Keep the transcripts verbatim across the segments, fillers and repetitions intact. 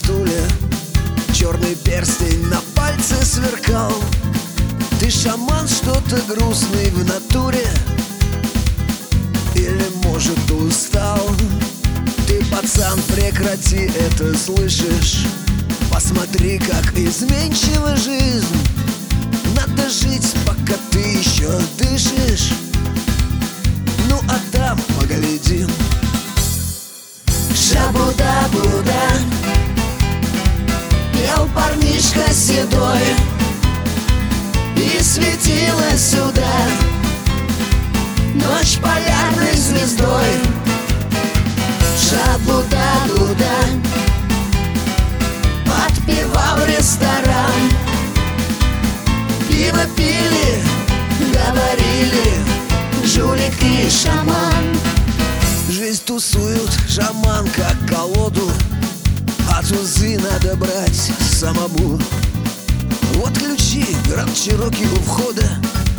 стуле, черный перстень на пальце сверкал. Ты шаман, что-то грустный в натуре, или, может, устал? Ты, пацан, прекрати это, слышишь? Посмотри, как изменчива жизнь. Надо жить, пока ты еще дышишь. Ну а там поглядим. Шабуда-буда, пел парнишка седой, и светила сюда ночь полярной звездой. Шабуда-буда, подпевал ресторан, пиво пили, говорили, жулик и шаман. Жизнь тусуют, шаман как колоду, а тузы надо брать самому. Вот ключи, гранд Чироки у входа,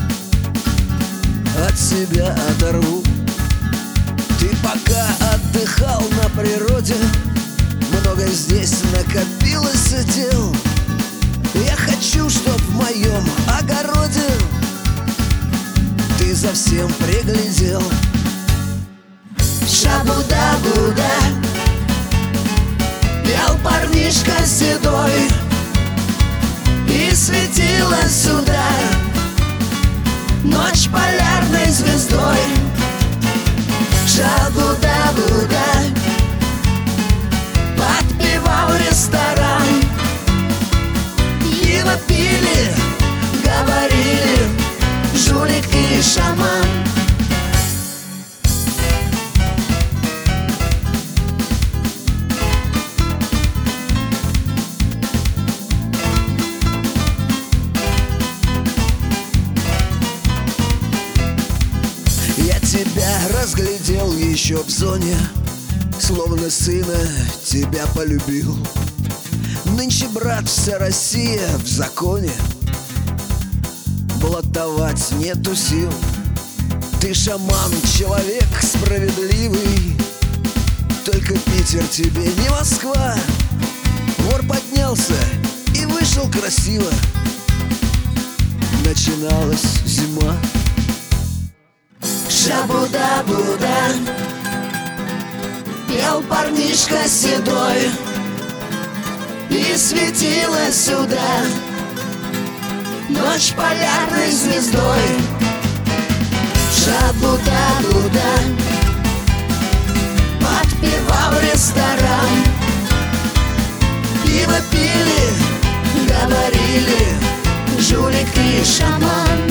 от себя оторву. Ты пока отдыхал на природе, много здесь накопилось дел. Я хочу, чтоб в моем огороде ты за всем приглядел. Шабуда-буда, пел парнишка седой, и светила сюда ночь полярной звездой. Шабуда-буда, подпевал ресторан, пиво пили, говорили, жулик и шаман. Я тебя разглядел еще в зоне, словно сына тебя полюбил. Нынче, брат, вся Россия в законе, блатовать нету сил. Ты шаман, человек справедливый, только Питер тебе не Москва. Вор поднялся и вышел красиво, начиналась зима. Шабуда-буда, пел парнишка седой, и светила сюда ночь полярной звездой. Шабуда-буда, подпевал ресторан, пиво пили, говорили, жулик и шаман.